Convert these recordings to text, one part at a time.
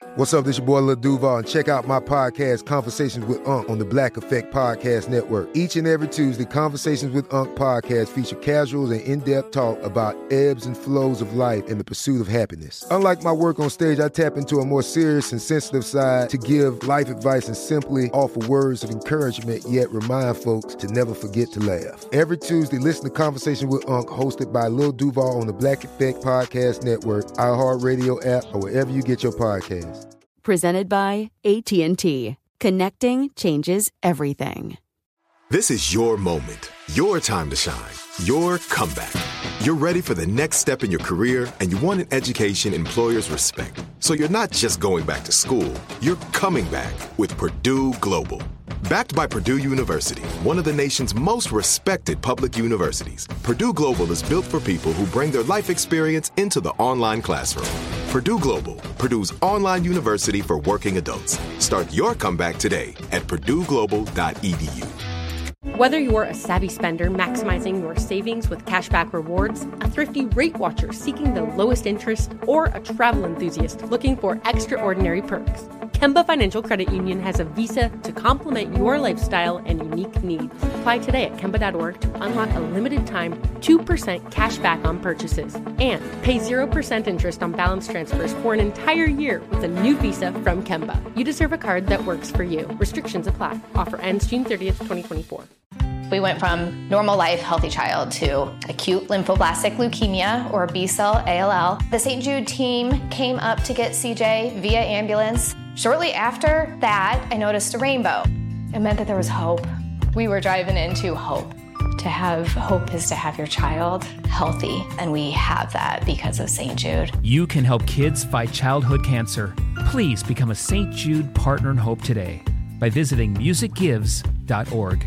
What's up, this your boy Lil Duval, and check out my podcast, Conversations with Unc, on the Black Effect Podcast Network. Each and every Tuesday, Conversations with Unc podcast feature casuals and in-depth talk about ebbs and flows of life and the pursuit of happiness. Unlike my work on stage, I tap into a more serious and sensitive side to give life advice and simply offer words of encouragement, yet remind folks to never forget to laugh. Every Tuesday, listen to Conversations with Unc, hosted by Lil Duval on the Black Effect Podcast Network, iHeartRadio app, or wherever you get your podcasts. Presented by AT&T. Connecting changes everything. This is your moment, your time to shine, your comeback. You're ready for the next step in your career, and you want an education employers respect. So you're not just going back to school, you're coming back with Purdue Global. Backed by Purdue University, one of the nation's most respected public universities, Purdue Global is built for people who bring their life experience into the online classroom. Purdue Global, Purdue's online university for working adults. Start your comeback today at purdueglobal.edu. Whether you're a savvy spender maximizing your savings with cashback rewards, a thrifty rate watcher seeking the lowest interest, or a travel enthusiast looking for extraordinary perks, Kemba Financial Credit Union has a visa to complement your lifestyle and unique needs. Apply today at Kemba.org to unlock a limited time 2% cash back on purchases and pay 0% interest on balance transfers for an entire year with a new visa from Kemba. You deserve a card that works for you. Restrictions apply. Offer ends June 30th, 2024. We went from normal life, healthy child to acute lymphoblastic leukemia, or B-cell ALL. The St. Jude team came up to get CJ via ambulance. Shortly after that, I noticed a rainbow. It meant that there was hope. We were driving into hope. To have hope is to have your child healthy, and we have that because of St. Jude. You can help kids fight childhood cancer. Please become a St. Jude Partner in Hope today by visiting musicgives.org.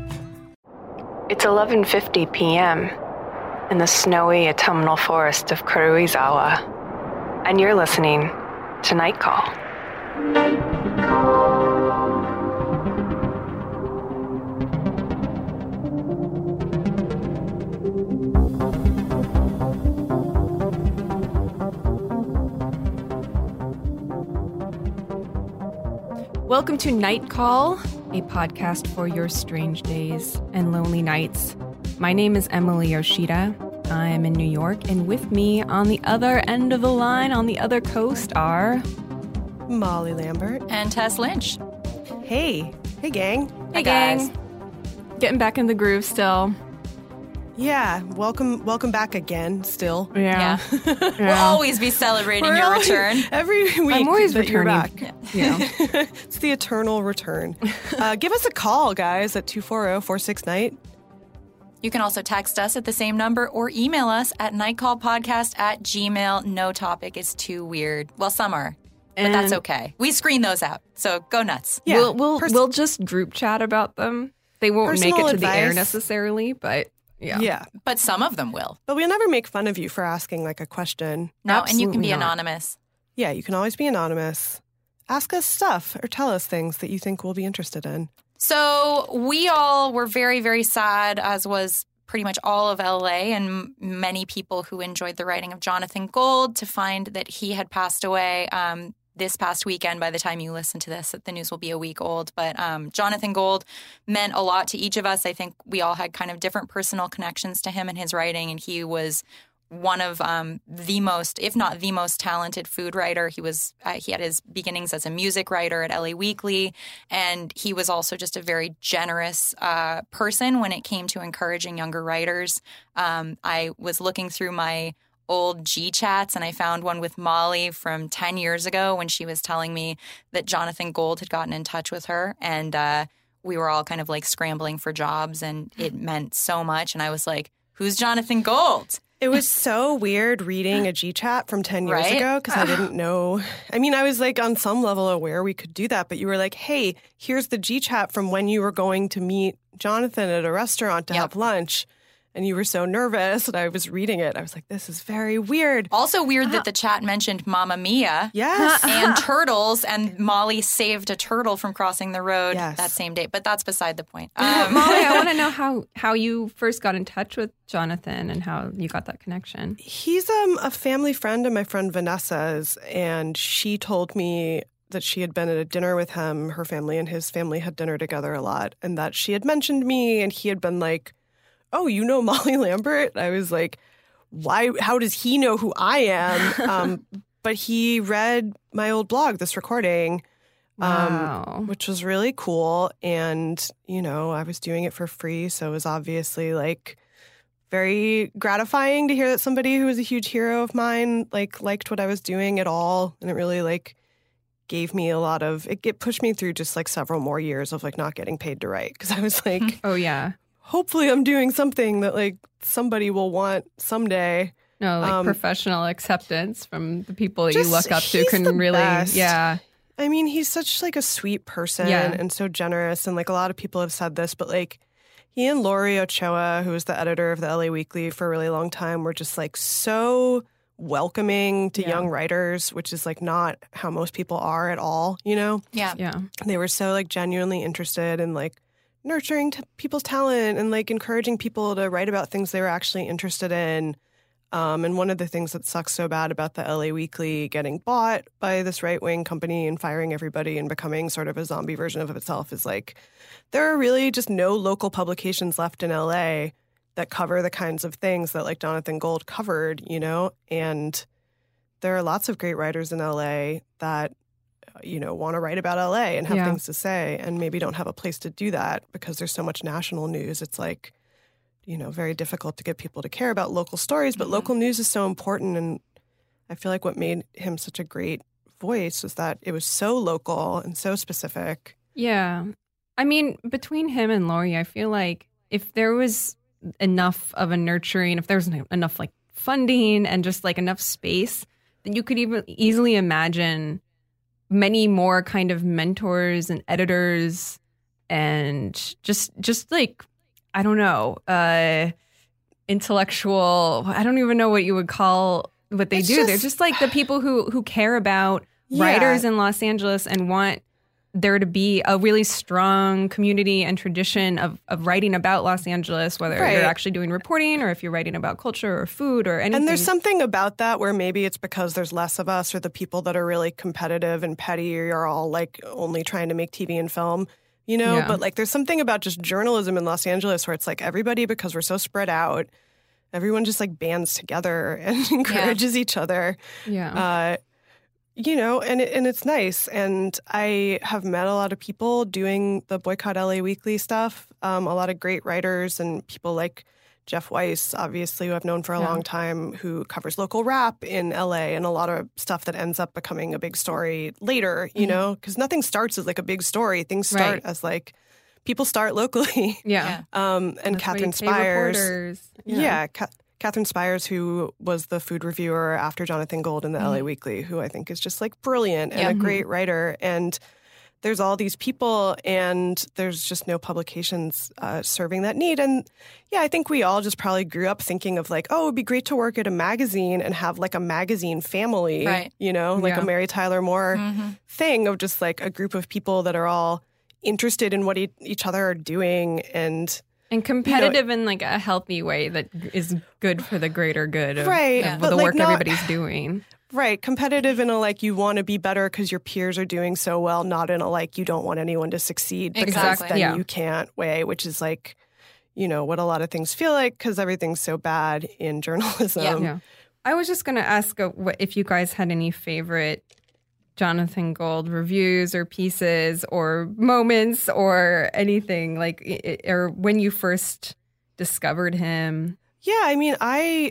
It's 11:50 p.m. in the snowy autumnal forest of Karuizawa, and you're listening to Night Call. Welcome to Night Call, a podcast for your strange days and lonely nights. My name is Emily Yoshida. I'm in New York, and with me on the other end of the line, on the other coast, are Molly Lambert and Tess Lynch. Hey gang. Hey gang. Getting back in the groove still. Yeah, welcome back again. Still, yeah. We'll always be celebrating your return every week. I'm always that you're returning. back. Yeah. It's the eternal return. Give us a call, guys, at 240-46-NIGHT. You can also text us at the same number or email us at nightcallpodcast@gmail.com. No topic is too weird. Well, some are, but that's okay. We screen those out, so go nuts. Yeah, we'll just group chat about them. They won't Personal make it to advice. the air necessarily, but yeah. But some of them will. But we'll never make fun of you for asking like a question. No, Absolutely and you can be not. anonymous. Yeah, you can always be anonymous. Ask us stuff or tell us things that you think we'll be interested in. So we all were very, very sad, as was pretty much all of LA and many people who enjoyed the writing of Jonathan Gold, to find that he had passed away this past weekend. By the time you listen to this, the news will be a week old. But Jonathan Gold meant a lot to each of us. I think we all had kind of different personal connections to him and his writing, and he was one of the most, if not the most talented food writer. He had his beginnings as a music writer at LA Weekly, and he was also just a very generous person when it came to encouraging younger writers. I was looking through my old G chats, and I found one with Molly from 10 years ago when she was telling me that Jonathan Gold had gotten in touch with her, and we were all kind of like scrambling for jobs, and it meant so much. And I was like, who's Jonathan Gold? It was so weird reading a G-chat from 10 years ago because I didn't know. I mean, I was like on some level aware we could do that, but you were like, hey, here's the G-chat from when you were going to meet Jonathan at a restaurant to have lunch. and you were so nervous, and I was reading it. I was like, this is very weird. Also weird that the chat mentioned Mamma Mia. Yes. And turtles, and Molly saved a turtle from crossing the road that same day. But that's beside the point. Molly, I want to know how you first got in touch with Jonathan and how you got that connection. He's a family friend of my friend Vanessa's, and she told me that she had been at a dinner with him. Her family and his family had dinner together a lot, and that she had mentioned me, and he had been like, oh, you know Molly Lambert? I was like, why? How does he know who I am? But he read my old blog, This Recording, which was really cool. And, you know, I was doing it for free, so it was obviously like very gratifying to hear that somebody who was a huge hero of mine liked what I was doing at all. And it really gave me a lot of it pushed me through just several more years of not getting paid to write, because I was like, oh yeah, hopefully I'm doing something that somebody will want someday. No, professional acceptance from the people that you look up to can really best. Yeah. I mean, he's such a sweet person and so generous, and a lot of people have said this, but he and Lori Ochoa, who was the editor of the LA Weekly for a really long time, were just so welcoming to young writers, which is not how most people are at all, you know? Yeah. They were so genuinely interested in nurturing people's talent and encouraging people to write about things they were actually interested in. And one of the things that sucks so bad about the LA Weekly getting bought by this right-wing company and firing everybody and becoming sort of a zombie version of itself is there are really just no local publications left in LA that cover the kinds of things that Jonathan Gold covered, you know? And there are lots of great writers in LA that, you know, want to write about LA and have things to say and maybe don't have a place to do that because there's so much national news. It's you know, very difficult to get people to care about local stories, but local news is so important. And I feel what made him such a great voice was that it was so local and so specific. Yeah. I mean, between him and Lori, I feel if there was enough of a nurturing, if there was enough funding and just enough space, then you could even easily imagine many more kind of mentors and editors and just I don't know, intellectual, I don't even know what you would call what they do. They're just the people who care about writers in Los Angeles and want there to be a really strong community and tradition of writing about Los Angeles, whether you're actually doing reporting or if you're writing about culture or food or anything. And there's something about that where maybe it's because there's less of us, or the people that are really competitive and petty are all only trying to make TV and film, you know? Yeah. But there's something about just journalism in Los Angeles where it's everybody, because we're so spread out, everyone just bands together and encourages each other. Yeah. You know, and it's nice. And I have met a lot of people doing the Boycott LA Weekly stuff, a lot of great writers and people like Jeff Weiss, obviously, who I've known for a long time, who covers local rap in LA and a lot of stuff that ends up becoming a big story later, you know, because nothing starts as a big story. Things start as people start locally. Yeah. And that's Catherine Spires. Catherine Spires, who was the food reviewer after Jonathan Gold in the LA Weekly, who I think is just brilliant and a great writer. And there's all these people and there's just no publications serving that need. And I think we all just probably grew up thinking of oh, it would be great to work at a magazine and have a magazine family, you know, a Mary Tyler Moore thing of just a group of people that are all interested in what each other are doing and competitive in a healthy way that is good for the greater good of the work everybody's doing. Right. Competitive in a you want to be better because your peers are doing so well, not in a you don't want anyone to succeed because then you can't way, which is you know, what a lot of things feel like because everything's so bad in journalism. Yeah. I was just going to ask if you guys had any favorite Jonathan Gold reviews or pieces or moments or anything or when you first discovered him. Yeah, I mean, I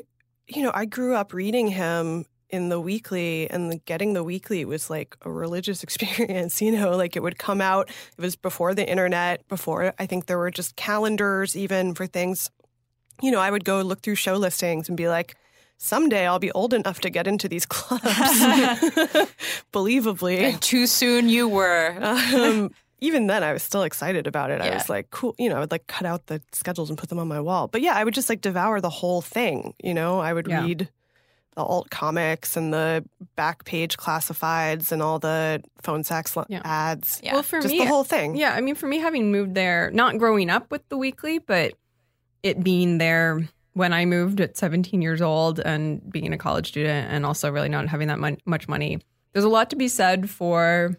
grew up reading him in the weekly, and getting the weekly was a religious experience, you know, it would come out. It was before the internet, before I think there were just calendars even for things. You know, I would go look through show listings and be someday I'll be old enough to get into these clubs. Believably. And too soon you were. even then I was still excited about it. I was like, cool, I would like cut out the schedules and put them on my wall. But yeah, I would just like devour the whole thing. I would read the alt comics and the back page classifieds and all the phone sax ads. Yeah. Well, for just me, the whole thing. Yeah, I mean, for me, having moved there, not growing up with the Weekly, but it being there when I moved at 17 years old and being a college student and also really not having that much money, there's a lot to be said for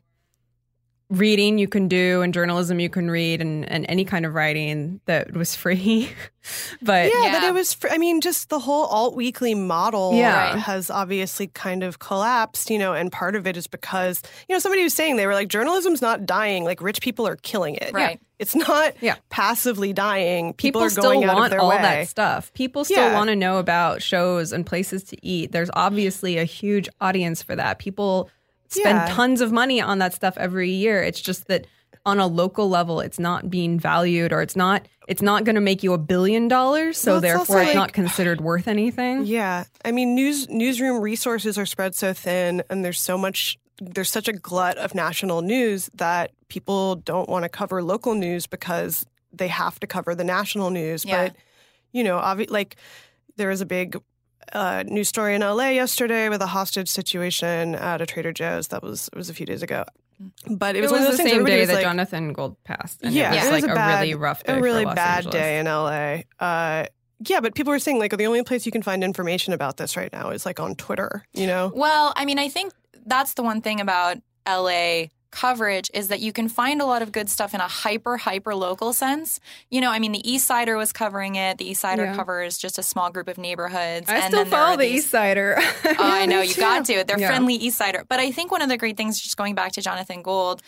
reading you can do and journalism you can read and any kind of writing that was free. But that it was free. I mean, just the whole alt weekly model has obviously kind of collapsed, and part of it is because, somebody was saying they were like, journalism's not dying, like rich people are killing it. Right. It's not passively dying. People are still going out want of their all way. that stuff. People still want to know about shows and places to eat. There's obviously a huge audience for that. People spend tons of money on that stuff every year. It's just that on a local level, it's not being valued, or it's not going to make you $1 billion. So therefore, it's not considered worth anything. Yeah, I mean, newsroom resources are spread so thin, and there's such a glut of national news that people don't want to cover local news because they have to cover the national news. Yeah. But like there was a big news story in LA yesterday with a hostage situation at a Trader Joe's. It was a few days ago. But it was one of those the things same day that like, Jonathan Gold passed. And it was was like a really rough day. A really for Los bad Angeles. day in LA. But people were saying like the only place you can find information about this right now is like on Twitter, Well, I mean, I think that's the one thing about LA coverage is that you can find a lot of good stuff in a hyper local sense. I mean, the East Sider was covering it. The East Sider covers just a small group of neighborhoods. I still follow the East Sider. I know, you got to. They're friendly East Sider. But I think one of the great things, just going back to Jonathan Gold,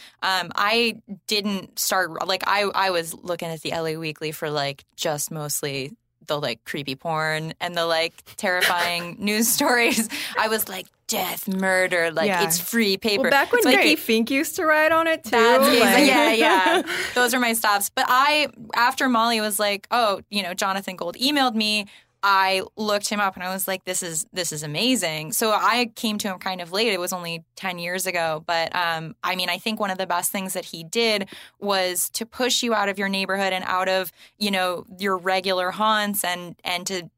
I didn't start, like, I was looking at the LA Weekly for, like, just mostly the, like, creepy porn and the, like, terrifying news stories. I was like, death, murder, like it's free paper. Well, back when Nikki Fink used to write on it too. Yeah. Those are my stops. But after Molly was like, oh, Jonathan Gold emailed me, I looked him up and I was like, this is amazing. So I came to him kind of late. It was only 10 years ago. But I mean, I think one of the best things that he did was to push you out of your neighborhood and out of, your regular haunts and to,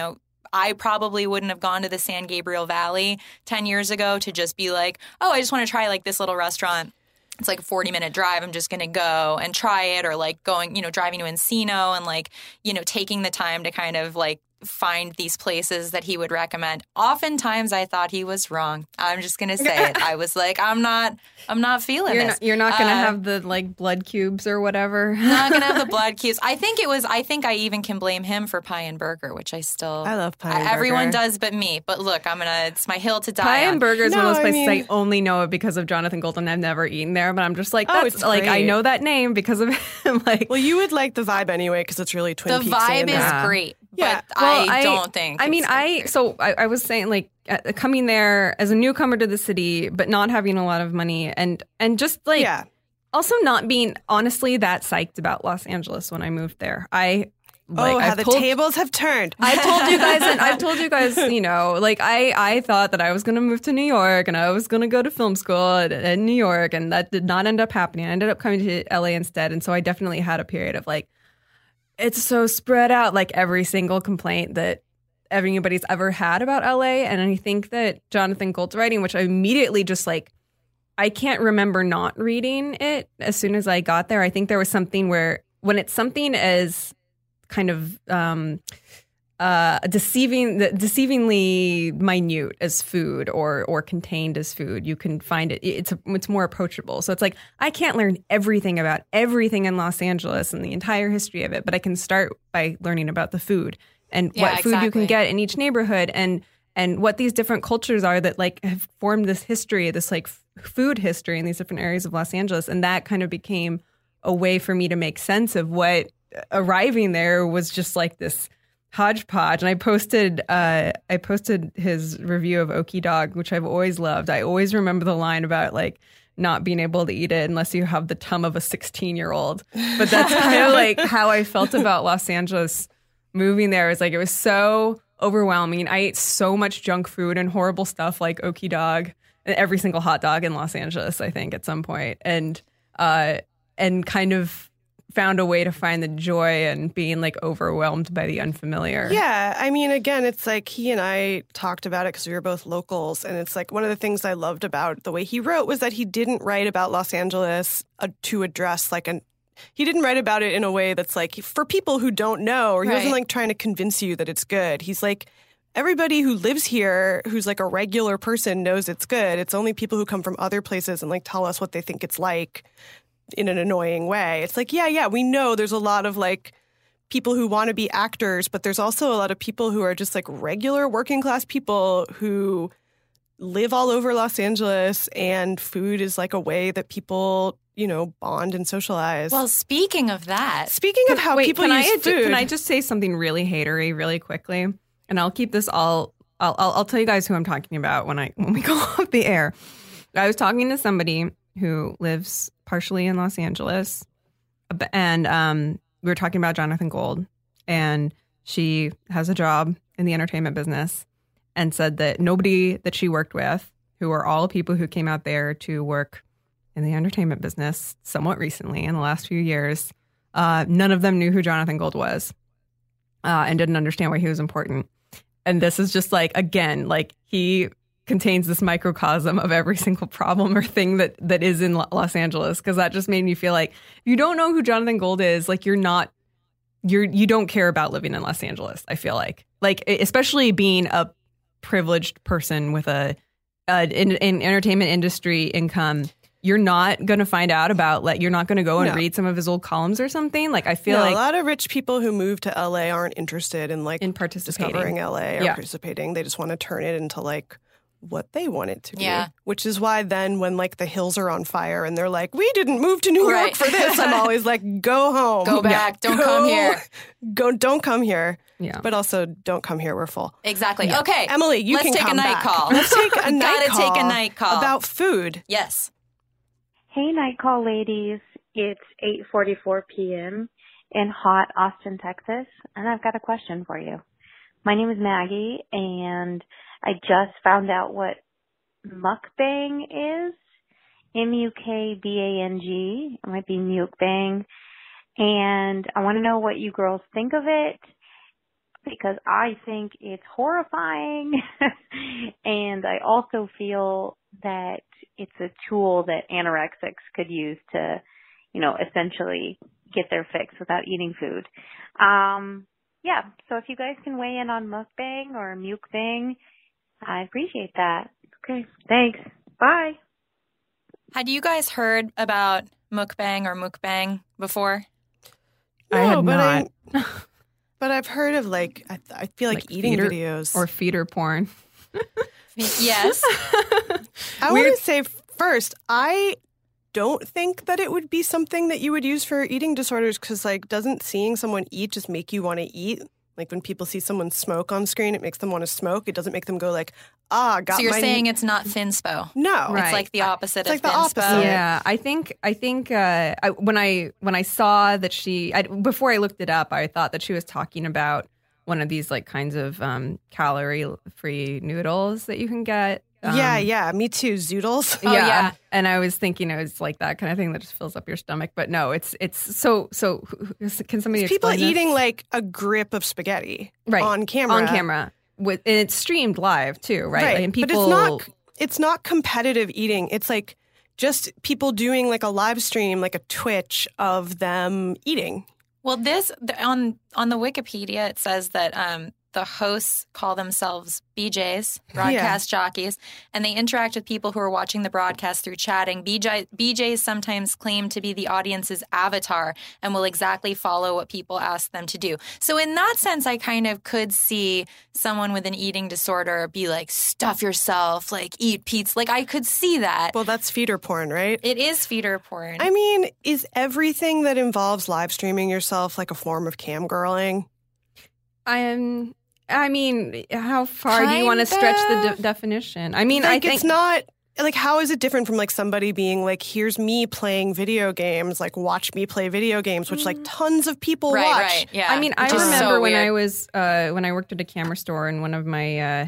I probably wouldn't have gone to the San Gabriel Valley 10 years ago to just be like, oh, I just want to try like this little restaurant. It's like a 40-minute drive. I'm just going to go and try it, or like going, driving to Encino and like, taking the time to kind of like find these places that he would recommend. Oftentimes I thought he was wrong. I'm just going to say it. I was like, I'm not feeling this. You're not going to have the like blood cubes or whatever. Not going to have the blood cubes. I think I even can blame him for Pie and Burger, which I love Pie and Burger. Everyone does but me. But look, it's my hill to die Pie on. and Burger is one of those places I only know it because of Jonathan Gold, and I've never eaten there, but I'm just like, that's like, I know that name because of him. Like, well, you would like the vibe anyway because it's really Twin Peaks. The vibe is great. Yeah. But I don't think. I mean, I was saying, like, coming there as a newcomer to the city, but not having a lot of money, and just like, also not being honestly that psyched about Los Angeles when I moved there. How the tables have turned. I've told you guys, like I thought that I was going to move to New York and I was going to go to film school in New York, and that did not end up happening. I ended up coming to LA instead, and so I definitely had a period of like, it's so spread out, like every single complaint that everybody's ever had about LA. And I think that Jonathan Gold's writing, which I immediately just like, I can't remember not reading it as soon as I got there. I think there was something where when it's something as kind of deceivingly minute as food or contained as food, you can find it. It's more approachable. So it's like, I can't learn everything about everything in Los Angeles and the entire history of it, but I can start by learning about the food and what food you can get in each neighborhood and what these different cultures are that like have formed this history, this like food history in these different areas of Los Angeles. And that kind of became a way for me to make sense of what arriving there was just like this hodgepodge. And I posted his review of Okie Dog, which I've always loved. I always remember the line about like not being able to eat it unless you have the tum of a 16-year-old. But that's kind of like how I felt about Los Angeles moving there. It's like it was so overwhelming. I ate so much junk food and horrible stuff like Okie Dog and every single hot dog in Los Angeles, I think, at some point. And and kind of found a way to find the joy and being like overwhelmed by the unfamiliar. Yeah. I mean, again, it's like he and I talked about it because we were both locals. And it's like one of the things I loved about the way he wrote was that he didn't write about Los Angeles to address he didn't write about it in a way that's like for people who don't know, or he wasn't like trying to convince you that it's good. He's like, everybody who lives here who's like a regular person knows it's good. It's only people who come from other places and like tell us what they think it's like in an annoying way. It's like, yeah, we know there's a lot of like people who want to be actors, but there's also a lot of people who are just like regular working class people who live all over Los Angeles, and food is like a way that people, bond and socialize. Well, speaking of that. Speaking of how people use food. Can I just say something really hatery really quickly? And I'll keep this all, I'll tell you guys who I'm talking about when we go off the air. I was talking to somebody who lives partially in Los Angeles, and we were talking about Jonathan Gold, and she has a job in the entertainment business, and said that nobody that she worked with, who are all people who came out there to work in the entertainment business somewhat recently in the last few years, none of them knew who Jonathan Gold was, and didn't understand why he was important. And this is just like, again, like he contains this microcosm of every single problem or thing that is in Los Angeles, because that just made me feel like if you don't know who Jonathan Gold is, like you don't care about living in Los Angeles. I feel like especially being a privileged person with an entertainment industry income, you're not going to find out about, you're not going to go and read some of his old columns or something. Like, I feel like a lot of rich people who move to LA aren't interested in participating, discovering LA or participating. They just want to turn it into what they want it to be. Yeah. Which is why then when the hills are on fire and they're like, we didn't move to New York for this, I'm always like, go home. Go back. Don't come here. Don't come here. Yeah. But also don't come here. We're full. Exactly. Yeah. Okay. Emily, Let's take a night call. Let's take a night call. Gotta take a night call. About food. Yes. Hey, night call ladies. It's 8:44 p.m. in hot Austin, Texas, and I've got a question for you. My name is Maggie, and I just found out what mukbang is. MUKBANG. It might be mukbang. And I want to know what you girls think of it, because I think it's horrifying. And I also feel that it's a tool that anorexics could use to, essentially get their fix without eating food. Yeah, so if you guys can weigh in on mukbang or mukbang, I appreciate that. Okay, thanks. Bye. Had you guys heard about mukbang or mukbang before? No, I had not. But I've heard of I feel like eating videos. Or feeder porn. Yes. I want to say first, I don't think that it would be something that you would use for eating disorders, because doesn't seeing someone eat just make you want to eat? Like when people see someone smoke on screen, it makes them want to smoke. It doesn't make them go got my... So you're saying it's not thinspo? No. Right. It's like the opposite of the thinspo? opposite. Yeah, I think when I saw that before I looked it up, I thought that she was talking about one of these kinds of calorie-free noodles that you can get. Yeah, me too. Zoodles. Oh, yeah. And I was thinking it was like that kind of thing that just fills up your stomach. But no, it's so can somebody people explain eating this? A grip of spaghetti on camera. And it's streamed live too, right? And people, but it's not competitive eating. It's just people doing a live stream, a Twitch of them eating. Well, this on the Wikipedia, it says that the hosts call themselves BJs, broadcast jockeys, and they interact with people who are watching the broadcast through chatting. BJs sometimes claim to be the audience's avatar and will exactly follow what people ask them to do. So in that sense, I kind of could see someone with an eating disorder be like, stuff yourself, eat pizza. I could see that. Well, that's feeder porn, right? It is feeder porn. I mean, is everything that involves live streaming yourself a form of camgirling? I mean, how far do you want to stretch the definition? I mean, I think it's not how is it different from somebody being here's me playing video games, watch me play video games, which tons of people watch. Right, yeah. I mean, I remember when I was when I worked at a camera store, and one of my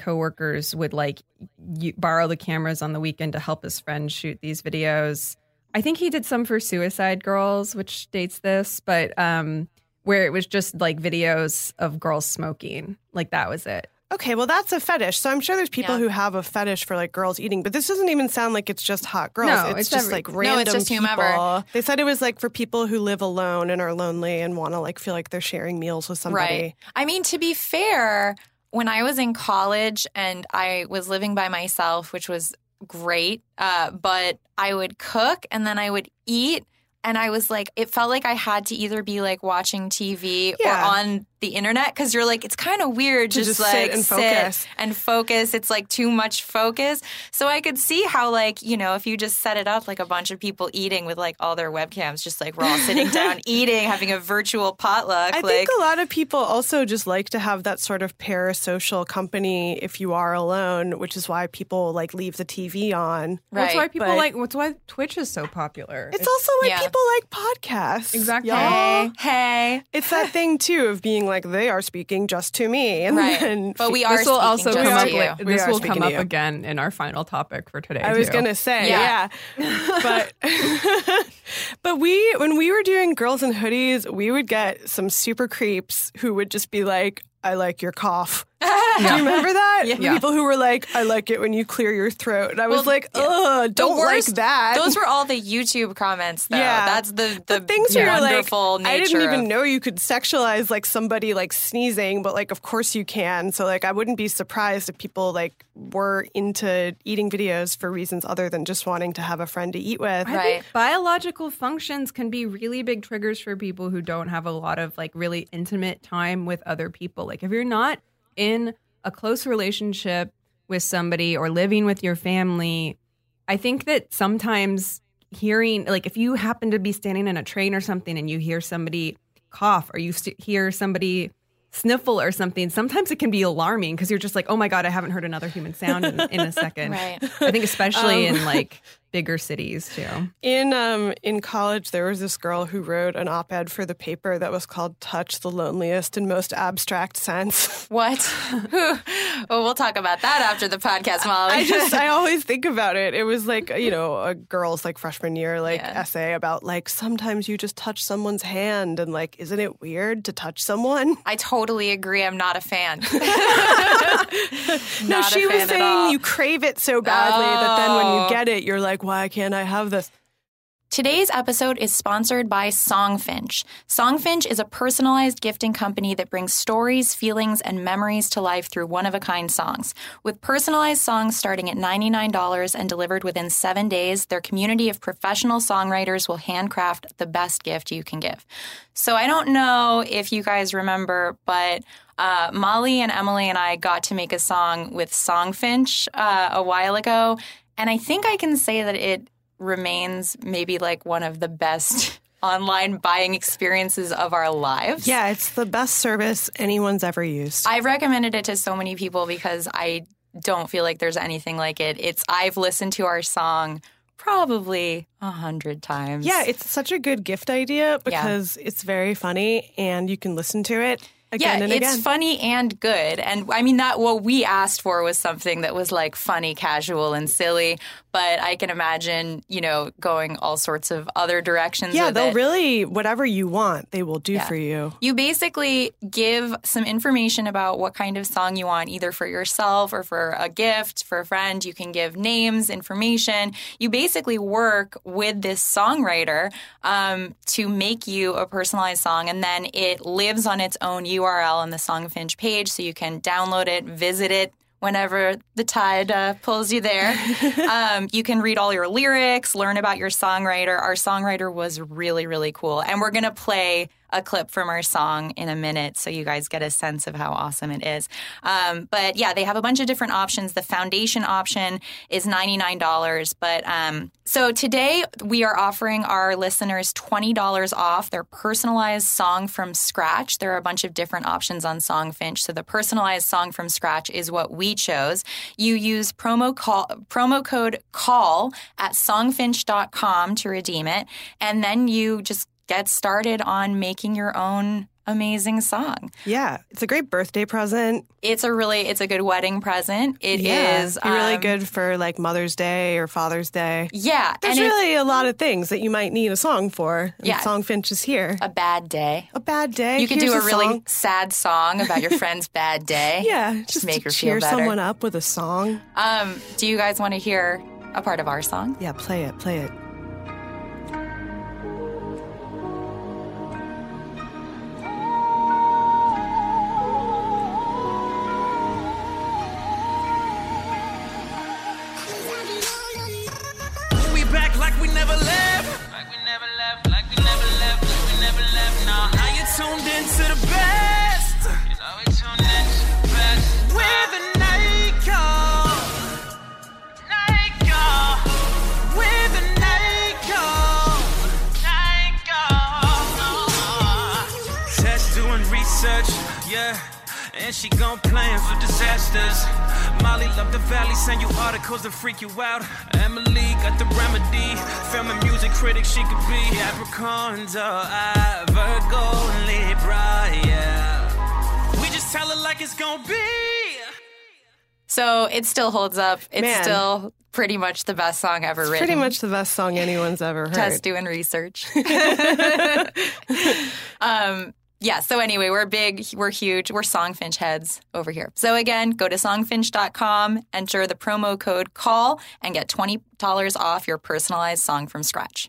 coworkers would borrow the cameras on the weekend to help his friend shoot these videos. I think he did some for Suicide Girls, which dates this, but where it was just like videos of girls smoking. Like that was it. Okay, well, that's a fetish. So I'm sure there's people who have a fetish for like girls eating, but this doesn't even sound like it's just hot girls. No, it's just like random it's just people. whomever. They said it was like for people who live alone and are lonely and want to like feel like they're sharing meals with somebody. Right. I mean, to be fair, when I was in college and I was living by myself, which was great, but I would cook and then I would eat. And I was like, it felt like I had to either be like watching TV or on the internet because you're like, it's kind of weird to just like sit and focus. It's like too much focus. So I could see how like, you know, if you just set it up like a bunch of people eating with like all their webcams, just like we're all sitting down eating, having a virtual potluck. I think a lot of people also just like to have that sort of parasocial company if you are alone, which is why people like leave the TV on. Right. That's why people that's why Twitch is so popular. It's also why people like podcasts. Exactly. Hey. It's that thing too of being like, they are speaking just to me. And then but we are this will also just come to up you. This will come up again in our final topic for today. I was going to say, but but when we were doing Girls in Hoodies, we would get some super creeps who would just be like, I like your cough. Do you remember that? Yeah. People who were like, I like it when you clear your throat. And I was like, ugh, don't like that. Those were all the YouTube comments, though. Yeah. That's the things where wonderful like, nature I didn't even know you could sexualize like somebody like sneezing, but like, of course you can. So like, I wouldn't be surprised if people like were into eating videos for reasons other than just wanting to have a friend to eat with. I think biological functions can be really big triggers for people who don't have a lot of like really intimate time with other people. Like if you're not in a close relationship with somebody or living with your family, I think that sometimes hearing, like if you happen to be standing in a train or something and you hear somebody cough or you hear somebody sniffle or something, sometimes it can be alarming because you're just like, oh my God, I haven't heard another human sound in a second. Right. I think especially in like bigger cities too. In college, there was this girl who wrote an op-ed for the paper that was called "Touch the Loneliest in Most Abstract Sense." What? Well, we'll talk about that after the podcast, Molly. I always think about it. It was like, you know, a girl's like freshman year essay about like sometimes you just touch someone's hand and like, isn't it weird to touch someone? I totally agree. I'm not a fan. No, she was saying you crave it so badly that then when you get it, you're like, why can't I have this? Today's episode is sponsored by Songfinch. Songfinch is a personalized gifting company that brings stories, feelings, and memories to life through one-of-a-kind songs. With personalized songs starting at $99 and delivered within 7 days, their community of professional songwriters will handcraft the best gift you can give. So I don't know if you guys remember, but Molly and Emily and I got to make a song with Songfinch a while ago, and I think I can say that it remains maybe like one of the best online buying experiences of our lives. Yeah, it's the best service anyone's ever used. I've recommended it to so many people because I don't feel like there's anything like it. I've listened to our song probably 100 times. Yeah, it's such a good gift idea because it's very funny and you can listen to it again and again. It's funny and good. And I mean, that what we asked for was something that was like funny, casual, and silly. But I can imagine, you know, going all sorts of other directions. Yeah, with they'll it. really, whatever you want, they will do for you. You basically give some information about what kind of song you want, either for yourself or for a gift, for a friend. You can give names, information. You basically work with this songwriter to make you a personalized song, and then it lives on its own URL on the Songfinch page, so you can download it, visit it whenever the tide pulls you there. You can read all your lyrics, learn about your songwriter. Our songwriter was really, really cool. And we're going to play a clip from our song in a minute so you guys get a sense of how awesome it is. But yeah, they have a bunch of different options. The foundation option is $99. But so today we are offering our listeners $20 off their personalized song from scratch. There are a bunch of different options on Songfinch. So the personalized song from scratch is what we chose. You use promo code CALL at songfinch.com to redeem it. And then you just get started on making your own amazing song. Yeah, it's a great birthday present. It's a good wedding present. It is really good for like Mother's Day or Father's Day. Yeah. There's really a lot of things that you might need a song for. And yeah. Songfinch is here. A bad day. A bad day. You could Here's do a really song. sad song about your friend's bad day. Yeah, just make to her cheer feel better. someone up with a song. Do you guys want to hear a part of our song? Yeah, play it. Back like we never left. Like we never left. Like we never left. Like we never left. Now you tuned into the best. You know we tuned into the best. With the night call. Night call. With the night call. Night call. Tess doing research. Yeah. And she gon' plan for disasters. Molly love the valley, send you articles to freak you out. Emily got the remedy. Film and music critic she could be. Capricorns, Virgo and Libra, yeah. We just tell her like it's gon' be. So it still holds up. It's still pretty much the best song ever written. Pretty much the best song anyone's ever heard. Tess doing research. Yeah, so anyway, we're big, we're huge, we're Songfinch heads over here. So again, go to songfinch.com, enter the promo code CALL, and get $20 off your personalized song from scratch.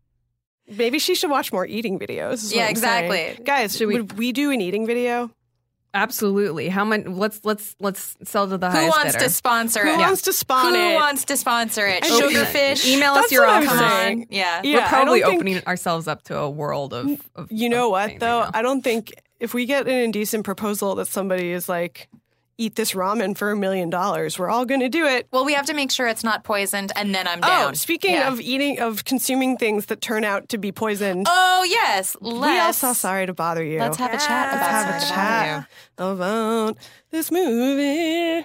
Maybe she should watch more eating videos. Yeah, exactly. Guys, would we do an eating video? Absolutely. How much? Let's sell to the Who highest wants bidder. to sponsor it? Who wants to spawn it? Who wants to sponsor it? I mean, Sugarfish. Email That's us your what I'm offers. saying. Yeah. We're probably I don't opening ourselves up to a world of You know what, things though? right now. I don't think if we get an indecent proposal that somebody is like, eat this ramen for $1 million, we're all going to do it. Well, we have to make sure it's not poisoned, and then I'm down. Oh, speaking of consuming things that turn out to be poisoned. Oh, yes. We all saw Sorry to Bother You. Let's have a chat about Sorry to Bother You. About this movie.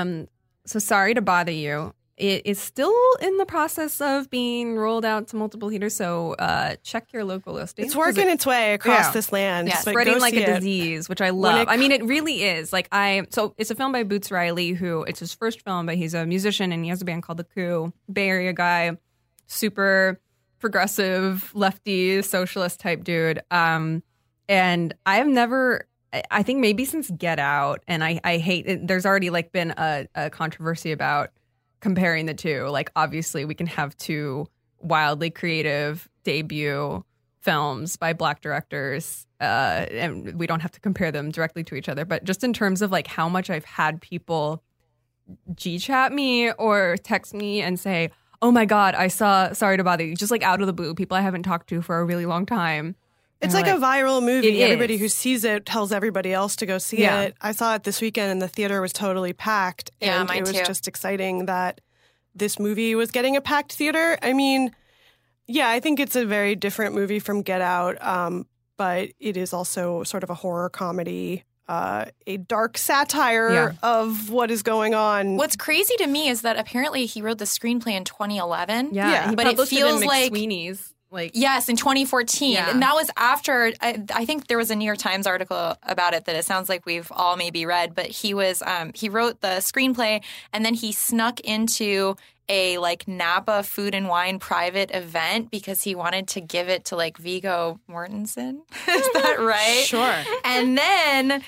So Sorry to Bother You. It is still in the process of being rolled out to multiple theaters, so check your local listings. It's working its way across this land. Yeah, but spreading go like see a it. disease, which I love. I mean, it really is. So it's a film by Boots Riley, who it's his first film, but he's a musician and he has a band called The Coup. Bay Area guy, super progressive, lefty, socialist type dude. And I have never... I think maybe since Get Out, and I hate it, there's already like been a controversy about comparing the two. Like, obviously we can have two wildly creative debut films by Black directors, and we don't have to compare them directly to each other. But just in terms of like how much I've had people G-chat me or text me and say, oh my God, I saw Sorry to Bother You, just like out of the blue, people I haven't talked to for a really long time. It's like a viral movie. It Everybody is. who sees it tells everybody else to go see it. I saw it this weekend and the theater was totally packed. Yeah, and mine it was too. just exciting that this movie was getting a packed theater. I mean, yeah, I think it's a very different movie from Get Out, but it is also sort of a horror comedy, a dark satire of what is going on. What's crazy to me is that apparently he wrote the screenplay in 2011. Yeah, he but it published feels in like McSweeney's. Yes, in 2014. Yeah. And that was after, I think there was a New York Times article about it that it sounds like we've all maybe read, but he was, he wrote the screenplay and then he snuck into a like Napa Food and Wine private event because he wanted to give it to like Viggo Mortensen. Is that right? Sure. And then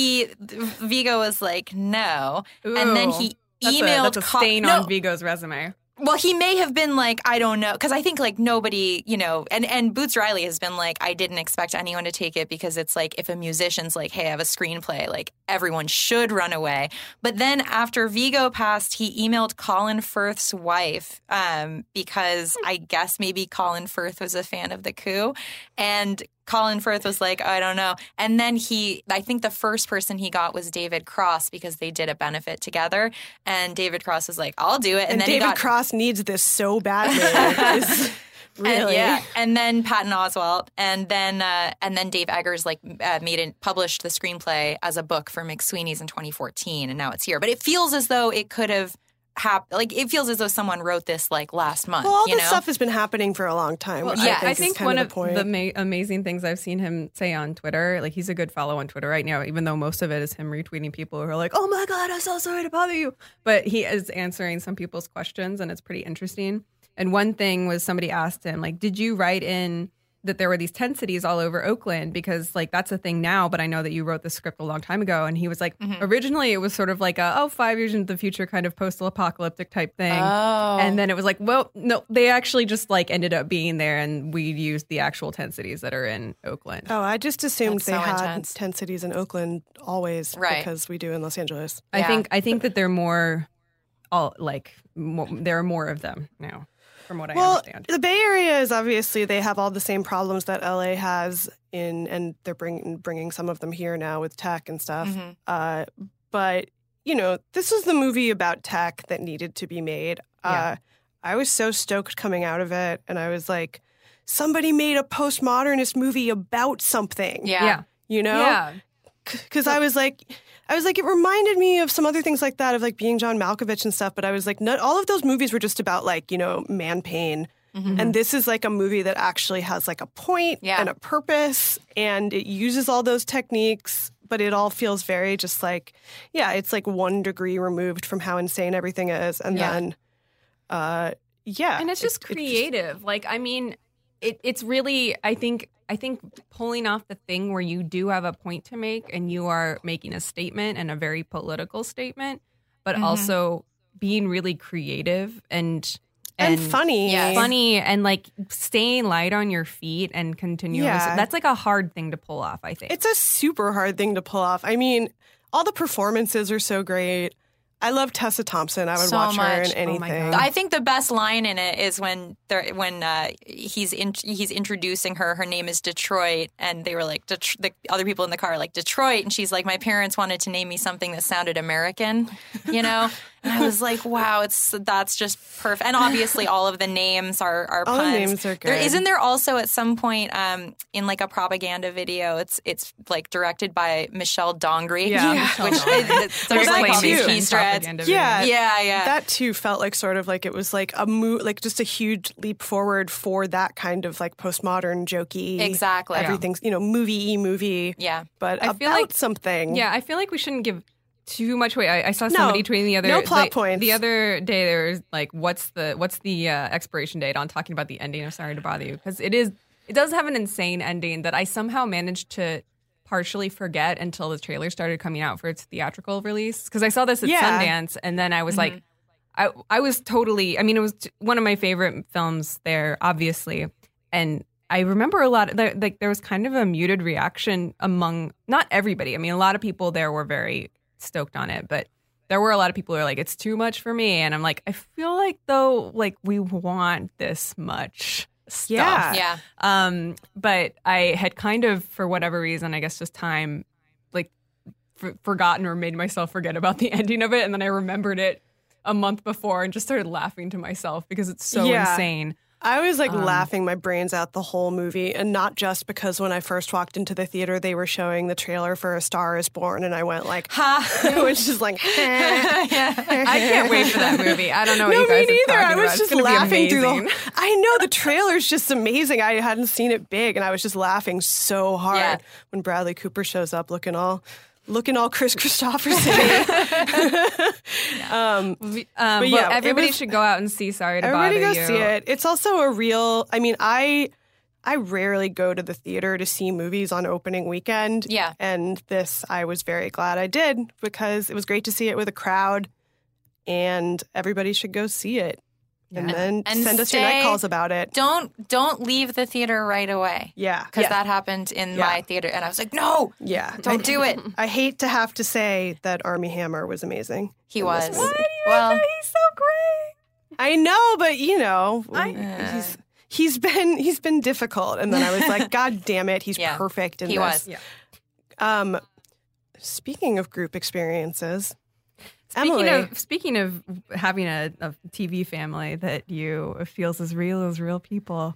Viggo was like, no. And then he emailed... That's a stain on Viggo's resume. Well, he may have been like, I don't know, because I think like nobody, and Boots Riley has been like, I didn't expect anyone to take it because it's like if a musician's like, hey, I have a screenplay, like everyone should run away. But then after Viggo passed, he emailed Colin Firth's wife because I guess maybe Colin Firth was a fan of The Coup. And Colin Firth was like, I don't know. And then I think the first person he got was David Cross because they did a benefit together. And David Cross was like, I'll do it. And then David Cross needs this so badly. Really? And then Patton Oswalt, and then Dave Eggers published the screenplay as a book for McSweeney's in 2014, and now it's here. But it feels as though it could have it feels as though someone wrote this like last month. Well, all you this know? stuff has been happening for a long time. Well, Which I think one of the amazing things I've seen him say on Twitter, like he's a good follow on Twitter right now, even though most of it is him retweeting people who are like, "Oh my God, I'm so sorry to bother you," but he is answering some people's questions, and it's pretty interesting. And one thing was somebody asked him, like, "Did you write in that there were these tent cities all over Oakland? Because like that's a thing now, but I know that you wrote the script a long time ago." And he was like, originally it was sort of like 5 years into the future kind of postal apocalyptic type thing. Oh. And then it was like, well, no, they actually just like ended up being there, and we used the actual tent cities that are in Oakland. Oh, I just assumed That's they so had intense. 10 cities in Oakland always, Right. because we do in Los Angeles. I think that they're more, there are more of them now, from what I understand. The Bay Area is obviously, they have all the same problems that LA has and they're bringing some of them here now with tech and stuff. But, you know, this was the movie about tech that needed to be made. Yeah. I was so stoked coming out of it, and I was like, somebody made a postmodernist movie about something. Yeah. You know? Yeah. Because I was like, it reminded me of some other things like that, of like Being John Malkovich and stuff. But I was like, not all of those movies were just about like, you know, man pain. And this is like a movie that actually has like a point and a purpose, and it uses all those techniques, but it all feels very just like, it's like 1 degree removed from how insane everything is. And then, And it's just creative. It's really, I think pulling off the thing where you do have a point to make and you are making a statement, and a very political statement, but also being really creative and funny. Funny and like staying light on your feet and continuing. Yeah. That's like a hard thing to pull off, I think. It's a super hard thing to pull off. I mean, all the performances are so great. I love Tessa Thompson. I would So watch her much. in anything. I think the best line in it is when he's introducing her. Her name is Detroit, and they were like, the other people in the car are like, Detroit, and she's like, my parents wanted to name me something that sounded American, you know. And I was like, wow, that's just perfect. And obviously, all of the names are puns. All the names are good. Isn't there also at some point in like a propaganda video? It's like directed by Michelle Dongri. Which there's like all these Easter eggs. Yeah. That too felt like sort of like it was like like just a huge leap forward for that kind of like postmodern jokey. Exactly. Everything's, you know, movie. Yeah. But I feel about like something. Yeah, I feel like we shouldn't give too much away. I saw somebody tweeting the other no plot points. The other day there was like, what's the expiration date on talking about the ending of Sorry to Bother You? Because it does have an insane ending that I somehow managed to partially forget until the trailer started coming out for its theatrical release. Because I saw this at Sundance, and then I was like, I was totally, I mean, it was one of my favorite films there, obviously. And I remember a lot, like there was kind of a muted reaction among, not everybody. I mean, a lot of people there were very stoked on it, but there were a lot of people who are like, it's too much for me. And I'm like, I feel like though, like we want this much stuff. Yeah. But I had kind of, for whatever reason, I guess just time, like forgotten or made myself forget about the ending of it. And then I remembered it a month before and just started laughing to myself because it's so insane. I was like laughing my brains out the whole movie, and not just because when I first walked into the theater, they were showing the trailer for A Star is Born, and I went like, ha, which is like, I can't wait for that movie. I don't know what no, you guys me are neither. talking I was about. just laughing through the I know, the trailer's just amazing. I hadn't seen it big, and I was just laughing so hard when Bradley Cooper shows up looking all Chris Christopherson. But yeah, everybody should go out and see Sorry to Bother You. Everybody go see it. It's also a real, I mean, I rarely go to the theater to see movies on opening weekend. Yeah. And this, I was very glad I did, because it was great to see it with a crowd, and everybody should go see it. And then send us your night calls about it. Don't leave the theater right away. Yeah. Because that happened in my theater. And I was like, no. Yeah. Don't do it. I hate to have to say that Armie Hammer was amazing. He was. Why do you have to? He's so great. I know, but you know, he's been difficult. And then I was like, God damn it, he's perfect in this. He was. Yeah. Speaking of group experiences, Speaking of having a TV family that you feels as real people,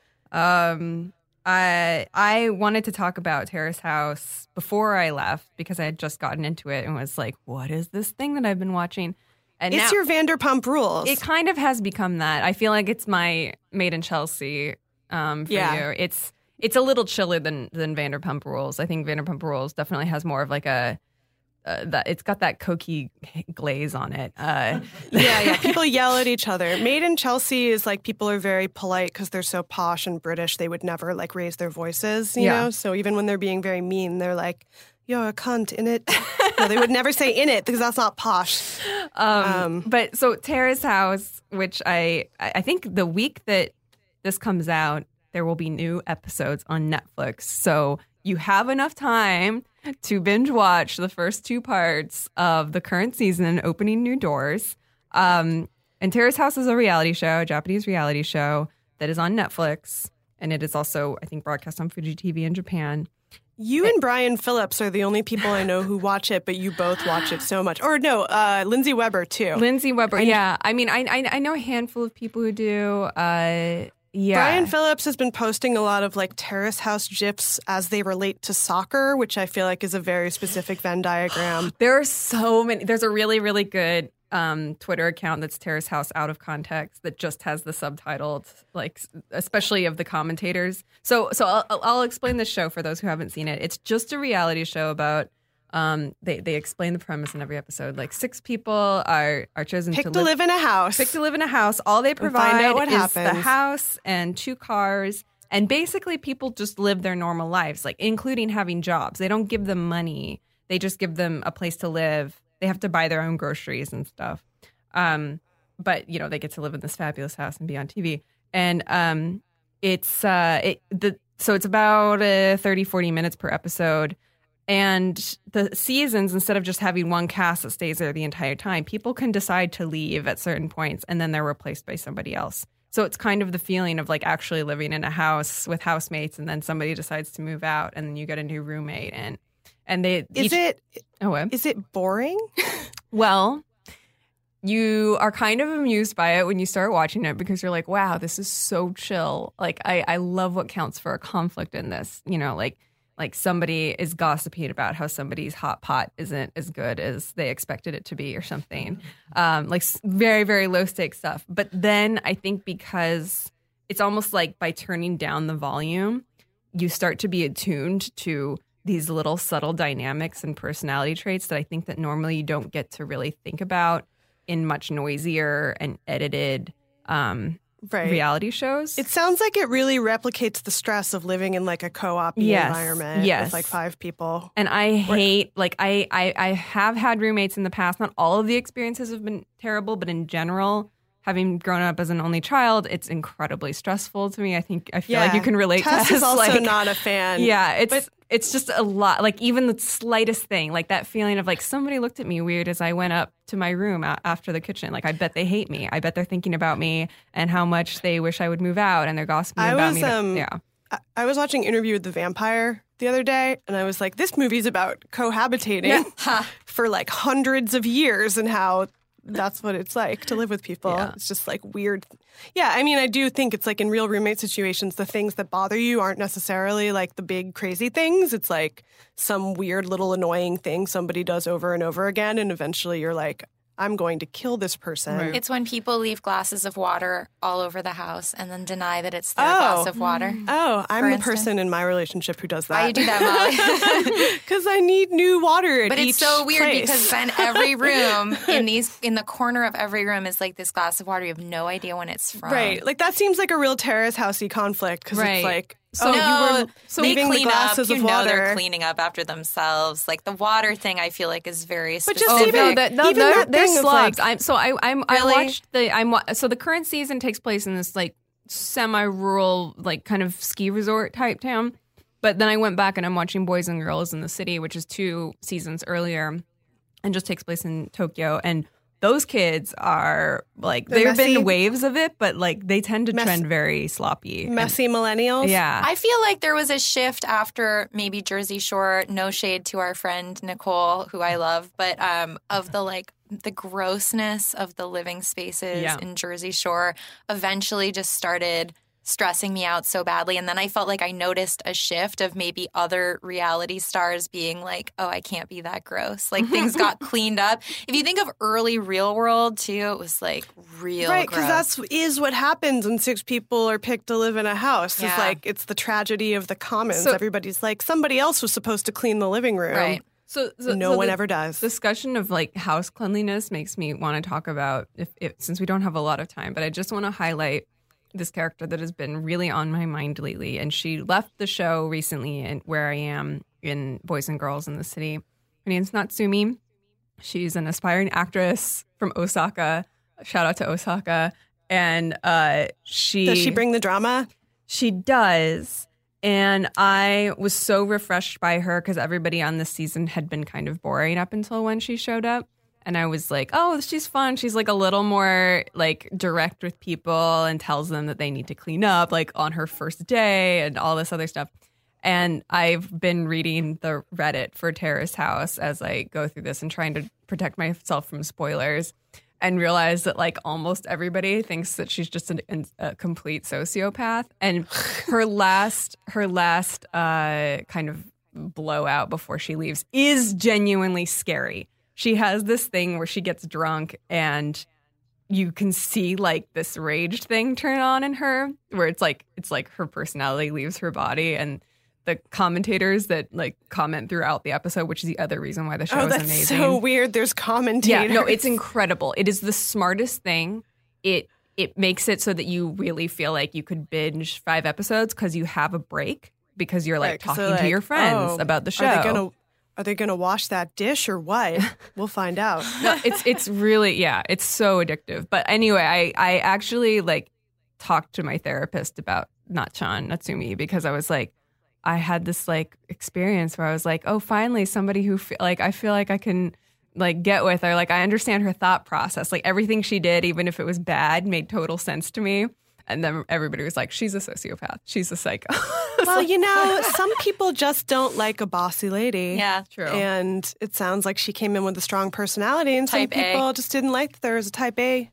I wanted to talk about Terrace House before I left because I had just gotten into it and was like, what is this thing that I've been watching? And it's now, your Vanderpump Rules. It kind of has become that. I feel like it's my Made in Chelsea for you. It's a little chiller than Vanderpump Rules. I think Vanderpump Rules definitely has more of like a it's got that cokey glaze on it. Yeah. People yell at each other. Made in Chelsea is like people are very polite because they're so posh and British. They would never like raise their voices, you know? So even when they're being very mean, they're like, you're a cunt, in it. No, they would never say in it because that's not posh. But so Terrace House, which I think the week that this comes out, there will be new episodes on Netflix. So you have enough time to binge watch the first 2 parts of the current season, Opening New Doors. And Terrace House is a reality show, a Japanese reality show that is on Netflix. And it is also, I think, broadcast on Fuji TV in Japan. You and Brian Phillips are the only people I know who watch it, but you both watch it so much. Or no, Lindsay Weber, too. Lindsay Weber, yeah. I mean, I know a handful of people who do. Yeah. Brian Phillips has been posting a lot of like Terrace House GIFs as they relate to soccer, which I feel like is a very specific Venn diagram. There are so many. There's a really, really good Twitter account that's Terrace House Out of Context that just has the subtitled, like, especially of the commentators. So I'll explain this show for those who haven't seen it. It's just a reality show about they explain the premise in every episode. Like 6 people are chosen to live in a house. Pick to live in a house. All they provide is happens. The house and 2 cars. And basically people just live their normal lives, like including having jobs. They don't give them money. They just give them a place to live. They have to buy their own groceries and stuff. But, you know, they get to live in this fabulous house and be on TV. And so it's about 30, 40 minutes per episode. And the seasons, instead of just having one cast that stays there the entire time, people can decide to leave at certain points and then they're replaced by somebody else. So it's kind of the feeling of like actually living in a house with housemates and then somebody decides to move out and then you get a new roommate and they Is it boring? Well, you are kind of amused by it when you start watching it because you're like, wow, this is so chill. Like I love what counts for a conflict in this, you know, like somebody is gossiping about how somebody's hot pot isn't as good as they expected it to be or something. Like very, very low stakes stuff. But then I think because it's almost like by turning down the volume, you start to be attuned to these little subtle dynamics and personality traits that I think that normally you don't get to really think about in much noisier and edited reality shows. It sounds like it really replicates the stress of living in like a co-op environment with like 5 people. And I hate, like I have had roommates in the past. Not all of the experiences have been terrible, but in general, having grown up as an only child, it's incredibly stressful to me. I feel like you can relate to Tess this. is also like, not a fan. Yeah, it's just a lot. Like even the slightest thing, like that feeling of like somebody looked at me weird as I went up to my room after the kitchen. Like I bet they hate me. I bet they're thinking about me and how much they wish I would move out and they're gossiping about me. I was watching Interview with the Vampire the other day and I was like, this movie's about cohabitating for like hundreds of years and how that's what it's like to live with people. Yeah. It's just like weird. Yeah, I mean, I do think it's like in real roommate situations, the things that bother you aren't necessarily like the big crazy things. It's like some weird little annoying thing somebody does over and over again. And eventually you're like, I'm going to kill this person. Right. It's when people leave glasses of water all over the house and then deny that it's their glass of water. Oh, I'm the person in my relationship who does that. Why you do that, Molly? Because I need new water at But each it's so weird place. because then every room in the corner of every room is like this glass of water. You have no idea when it's from. Right. Like that seems like a real Terrace Housey conflict because it's like, So you were leaving the clean glasses up. of You know water. they're cleaning up after themselves. Like the water thing, I feel like is very specific. But just even they're slobs. Really? So the current season takes place in this like semi-rural, like kind of ski resort type town. But then I went back and I'm watching Boys and Girls in the City, which is 2 seasons earlier, and just takes place in Tokyo. And those kids are like, there have been waves of it, but like they tend to trend very sloppy. Messy millennials? Yeah. I feel like there was a shift after maybe Jersey Shore, no shade to our friend Nicole, who I love, but of the grossness of the living spaces in Jersey Shore eventually just started stressing me out so badly. And then I felt like I noticed a shift of maybe other reality stars being like, oh, I can't be that gross. Like things got cleaned up. If you think of early Real World too, it was like real right, gross. because that is what happens when 6 people are picked to live in a house. Yeah. It's like, it's the tragedy of the commons. So- Everybody's like, somebody else was supposed to clean the living room. Right. So no one the ever does. Discussion of like house cleanliness makes me want to talk about if since we don't have a lot of time, but I just want to highlight this character that has been really on my mind lately. And she left the show recently, and where I am in Boys and Girls in the City. Her name's Natsumi. She's an aspiring actress from Osaka. Shout out to Osaka. And does she bring the drama? She does. And I was so refreshed by her because everybody on this season had been kind of boring up until when she showed up. And I was like, oh, she's fun. She's like a little more like direct with people and tells them that they need to clean up like on her first day and all this other stuff. And I've been reading the Reddit for Terrace House as I go through this and trying to protect myself from spoilers, and realize that like almost everybody thinks that she's just a complete sociopath. And her last kind of blowout before she leaves is genuinely scary. She has this thing where she gets drunk and you can see like this rage thing turn on in her, where it's like her personality leaves her body. And the commentators that like comment throughout the episode, which is the other reason why the show is amazing. That's so weird. There's commentators. Yeah, no, it's incredible. It is the smartest thing. It makes it so that you really feel like you could binge 5 episodes because you have a break, because you're like talking to your friends about the show. Are they gonna wash that dish or what? We'll find out. No, it's really, yeah, it's so addictive. But anyway, I actually like talked to my therapist about Natsumi, because I was like, I had this like experience where I was like, oh, finally somebody who I feel like I can like get with her. Like I understand her thought process. Like everything she did, even if it was bad, made total sense to me. And then everybody was like, she's a sociopath. She's a psycho. Well, you know, some people just don't like a bossy lady. Yeah, true. And it sounds like she came in with a strong personality, and some Type A. people just didn't like that there was a type A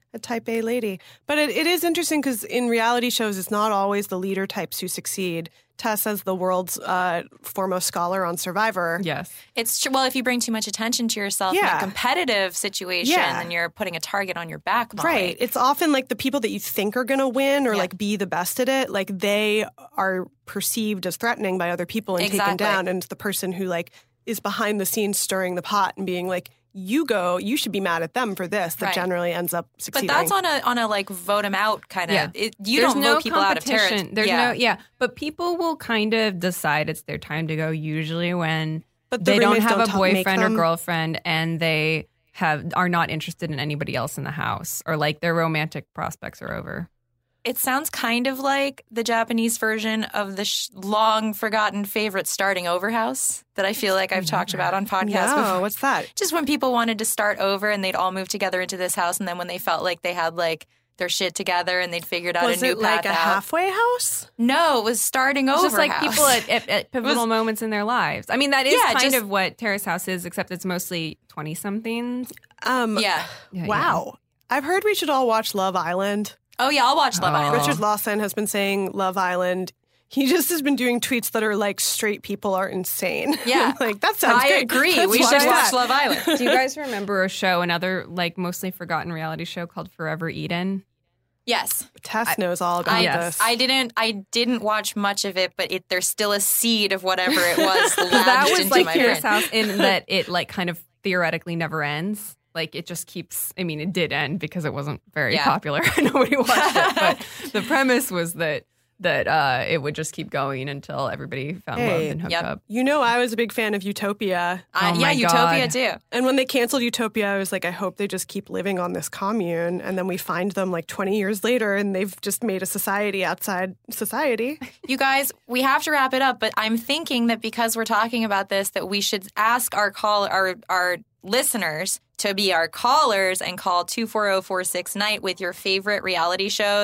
lady. But it is interesting because in reality shows, it's not always the leader types who succeed. Tess, as the world's foremost scholar on Survivor. Yes. It's true. Well, if you bring too much attention to yourself in a competitive situation, then you're putting a target on your back, Molly. Right. It's often like the people that you think are going to win or like be the best at it, like they are perceived as threatening by other people and taken down. And the person who like is behind the scenes stirring the pot and being like, you should be mad at them for this, that generally ends up succeeding. But that's on a like vote them out kind of. Yeah. You don't vote people out of terror. There's but people will kind of decide it's their time to go usually when but they don't have a boyfriend or girlfriend and they are not interested in anybody else in the house, or like their romantic prospects are over. It sounds kind of like the Japanese version of the long forgotten favorite Starting Over house that I feel like I've talked about on podcasts before. What's that? Just when people wanted to start over and they'd all move together into this house, and then when they felt like they had like their shit together and they'd figured out a new path out. Was it like a halfway house? No, it was starting over. It's just like house. people at pivotal moments in their lives. I mean, that is kind of what Terrace House is, except it's mostly 20-somethings. Wow. I've heard we should all watch Love Island. Oh, yeah, I'll watch Love Island. Richard Lawson has been saying Love Island. He just has been doing tweets that are like, straight people are insane. Yeah. Like, that sounds I great. agree. Let's We should watch that. Love Island. Do you guys remember a show, another like mostly forgotten reality show called Forever Eden? Yes. Tess knows all about this. I didn't watch much of it, but there's still a seed of whatever it was lodged that was into like my Terrace brain. House in that it like kind of theoretically never ends. Like it just keeps, I mean, it did end because it wasn't very popular. Nobody watched it. But the premise was that it would just keep going until everybody found love and hooked up. You know, I was a big fan of Utopia. Utopia too. And when they canceled Utopia, I was like, I hope they just keep living on this commune. And then we find them like 20 years later and they've just made a society outside society. You guys, we have to wrap it up, but I'm thinking that because we're talking about this, that we should ask our listeners to be our callers and call 240-46-NIGHT with your favorite reality shows.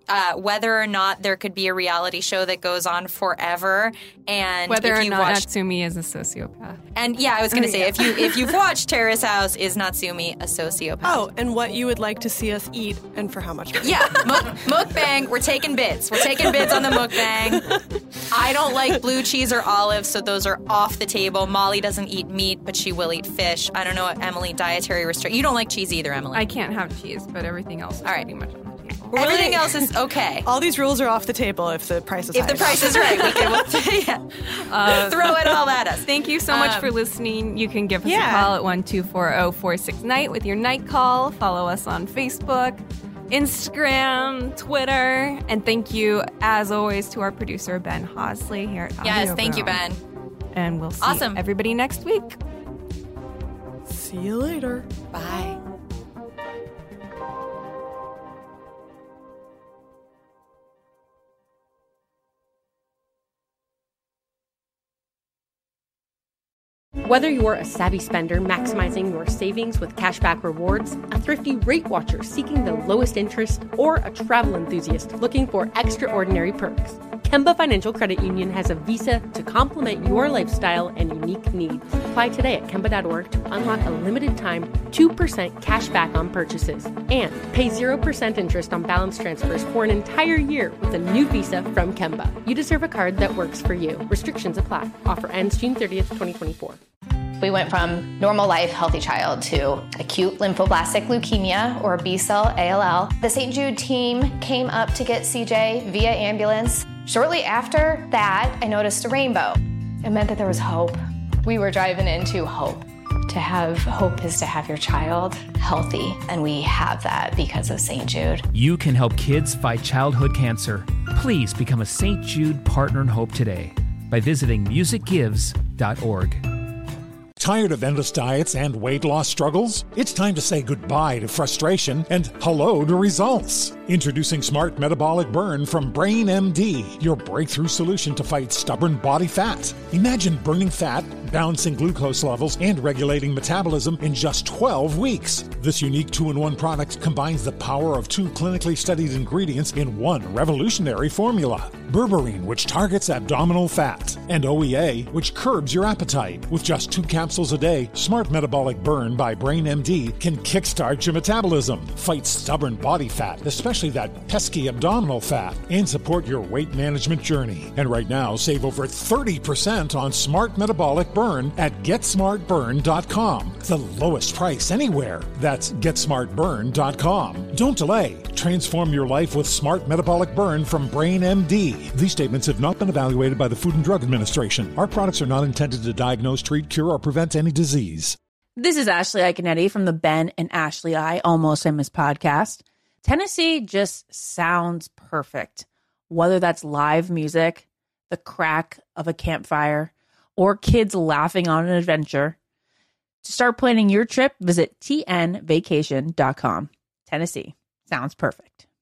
whether or not there could be a reality show that goes on forever, and whether if or you not watch, Natsumi is a sociopath. and I was going to say if you've watched Terrace House, is Natsumi a sociopath? Oh, and what you would like to see us eat and for how much money. Yeah, mukbang. We're taking bids. We're taking bids on the mukbang. I don't like blue cheese or olives, so those are off the table. Molly doesn't eat meat, but she will eat fish. I don't know what Emily dietary restrict. You don't like cheese either, Emily. I can't have cheese, but everything else is pretty much on the table. Everything else is okay. All these rules are off the table if the price is high. If the price is right, we can throw it all at us. Thank you so much for listening. You can give us a call at 1-240-46-NIGHT with your night call. Follow us on Facebook, Instagram, Twitter. And thank you, as always, to our producer, Ben Hosley here at Yes, Audio thank you, Girl. Ben. And we'll see everybody next week. See you later. Bye. Whether you're a savvy spender maximizing your savings with cashback rewards, a thrifty rate watcher seeking the lowest interest, or a travel enthusiast looking for extraordinary perks, Kemba Financial Credit Union has a visa to complement your lifestyle and unique needs. Apply today at Kemba.org to unlock a limited time 2% cash back on purchases and pay 0% interest on balance transfers for an entire year with a new visa from Kemba. You deserve a card that works for you. Restrictions apply. Offer ends June 30th, 2024. We went from normal life, healthy child to acute lymphoblastic leukemia or B-cell ALL. The St. Jude team came up to get CJ via ambulance. Shortly after that, I noticed a rainbow. It meant that there was hope. We were driving into hope. To have hope is to have your child healthy, and we have that because of St. Jude. You can help kids fight childhood cancer. Please become a St. Jude Partner in Hope today by visiting musicgives.org. Tired of endless diets and weight loss struggles? It's time to say goodbye to frustration and hello to results. Introducing Smart Metabolic Burn from Brain MD, your breakthrough solution to fight stubborn body fat. Imagine burning fat, balancing glucose levels, and regulating metabolism in just 12 weeks. This unique 2-in-1 product combines the power of 2 clinically studied ingredients in one revolutionary formula. Berberine, which targets abdominal fat, and OEA, which curbs your appetite. With just 2 capsules a day, Smart Metabolic Burn by Brain MD can kickstart your metabolism, fight stubborn body fat, especially that pesky abdominal fat, and support your weight management journey. And right now, save over 30% on Smart Metabolic Burn at GetSmartBurn.com. The lowest price anywhere. That's GetSmartBurn.com. Don't delay. Transform your life with Smart Metabolic Burn from Brain MD. These statements have not been evaluated by the Food and Drug Administration. Our products are not intended to diagnose, treat, cure, or prevent any disease. This is Ashley Iconetti from the Ben and Ashley I Almost Famous podcast. Tennessee just sounds perfect. Whether that's live music, the crack of a campfire, or kids laughing on an adventure. To start planning your trip, visit tnvacation.com. Tennessee sounds perfect.